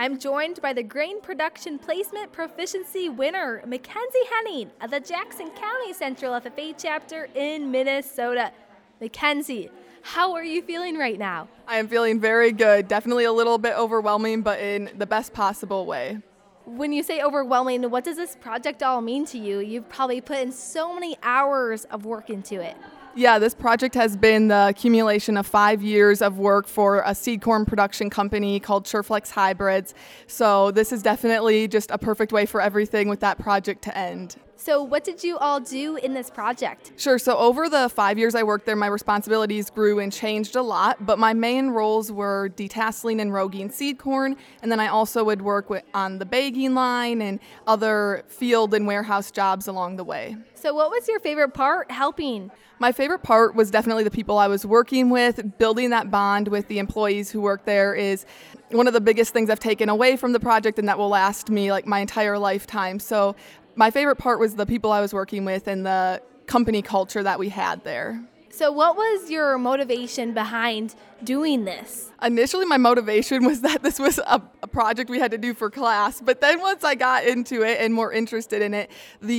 I'm joined by the Grain Production Placement Proficiency winner, Mackenzie Henning of the Jackson County Central FFA chapter in Minnesota. Mackenzie, how are you feeling right now? I am feeling very good. Definitely a little bit overwhelming, but in the best possible way. When you say overwhelming, what does this project all mean to you? You've probably put in so many hours of work into it. Yeah, this project has been the accumulation of 5 years of work for a seed corn production company called Sureflex Hybrids. So this is definitely just a perfect way for everything with that project to end. So what did you all do in this project? Sure. So over the 5 years I worked there, my responsibilities grew and changed a lot, but my main roles were detasseling and roguing seed corn, and then I also would work on the bagging line and other field and warehouse jobs along the way. So what was your favorite part helping? My favorite part was definitely the people I was working with. Building that bond with the employees who work there is one of the biggest things I've taken away from the project, and that will last me like my entire lifetime. So my favorite part was the people I was working with and the company culture that we had there. So what was your motivation behind doing this? Initially, my motivation was that this was a project we had to do for class, but then once I got into it and more interested in it,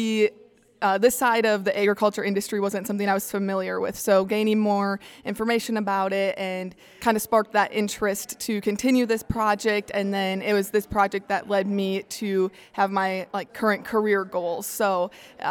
this side of the agriculture industry wasn't something I was familiar with, so gaining more information about it and kind of sparked that interest to continue this project, and then it was this project that led me to have my current career goals. So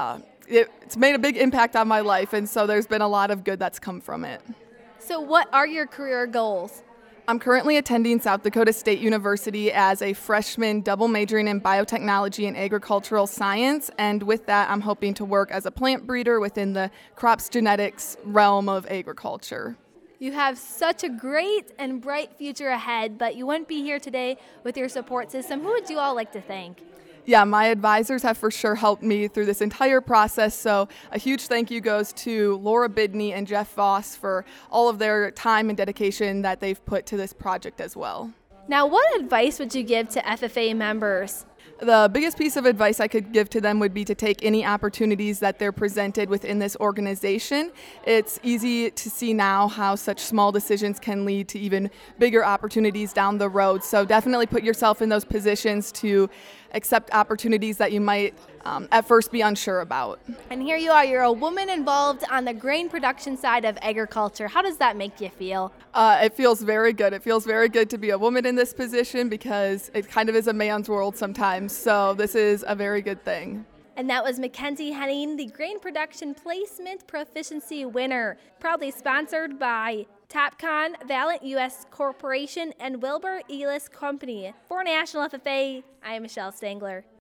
it's made a big impact on my life, and so there's been a lot of good that's come from it. So what are your career goals? I'm currently attending South Dakota State University as a freshman, double majoring in biotechnology and agricultural science, and with that I'm hoping to work as a plant breeder within the crops genetics realm of agriculture. You have such a great and bright future ahead, but you wouldn't be here today with your support system. Who would you all like to thank? Yeah, my advisors have for sure helped me through this entire process, so a huge thank you goes to Laura Bidney and Jeff Voss for all of their time and dedication that they've put to this project as well. Now, what advice would you give to FFA members? The biggest piece of advice I could give to them would be to take any opportunities that they're presented within this organization. It's easy to see now how such small decisions can lead to even bigger opportunities down the road. So definitely put yourself in those positions to accept opportunities that you might at first be unsure about. And here you are, you're a woman involved on the grain production side of agriculture. How does that make you feel? It feels very good. It feels very good to be a woman in this position because it kind of is a man's world sometimes. So this is a very good thing. And that was Mackenzie Henning, the Grain Production Placement Proficiency winner, proudly sponsored by Topcon, Valent U.S. Corporation, and Wilbur Elis Company. For National FFA, I am Michelle Stangler.